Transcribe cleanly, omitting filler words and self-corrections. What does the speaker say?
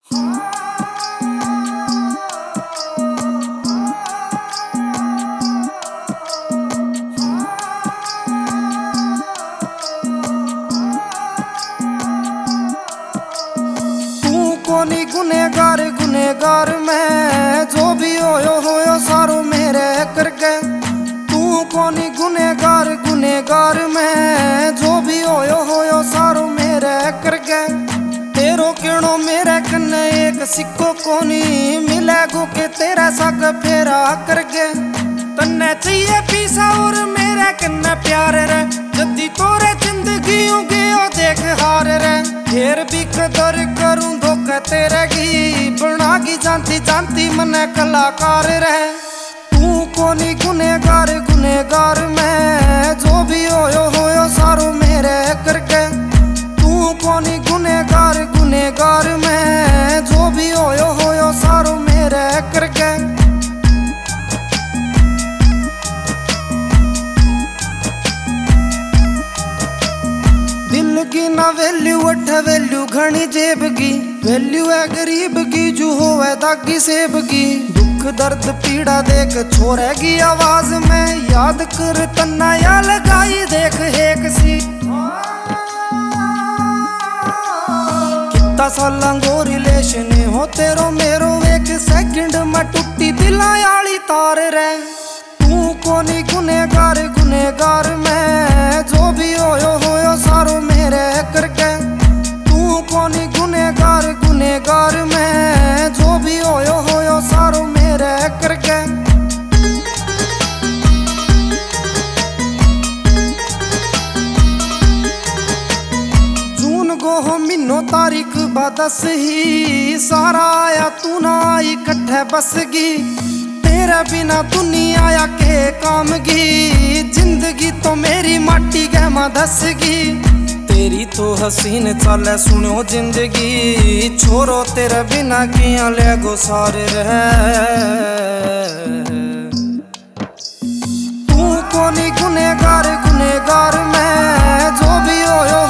कोनी गुनेगार गुनेगार मैं जो भी होयो सारो मेरे करके। तू कोनी गुनेगार गुनेगार मैं जो भी होयो सारो मेरे करके। तेरो किणो मेरे कन्ने एक सिक्को कोनी मिलेगो के तेरा साग फेरा करके। तन्ने चाहिए पीसा और मेरे कन्ने प्यार रे जदी तोरे जिंदगी गयो देख हार रे। फिर भी कदर करूं धोखा तेरे की बनागी जानती जानती मने कलाकार रे। तू कोनी गुनेगार गुनेगार मैं जो भी होयो सारो मेरे करके। तू कोनी गुनेगार गुनेगार मैं जो भी होयो सारो मेरे करके। दिल की ना वैल्यू अठ वैल्यू घनी जेब की। वैल्यू है गरीब की जो होवे दागी सेब की। दुख दर्द पीड़ा देख छोड़ेगी आवाज में याद कर तन्ना या लगाई देख एक सी। कितना साला गो रिलेशन हो तेरो मेरो एक सेकंड में टूटी दिला आली तार रे। तू कोनी गुनेगार गुनेगार मैं जो भी होयो सारो मेरे करके। तू कोनी गुनेगार गुनेगार मैं जो भी होयो सारो मेरे करके। जून गो हो मिनो तारीख बादस ही सारा आया तू ना इकट्ठे बसगी। तेरे बिना दुनिया या के काम की जिंदगी तो मेरी माटी गहमा धसगी। तेरी तो हसीन चाले सुनो जिंदगी छोरो तेरे बिना किया ले गो सारे रहे। तू कोनी गुनेगार गुनेगार मैं जो भी होयो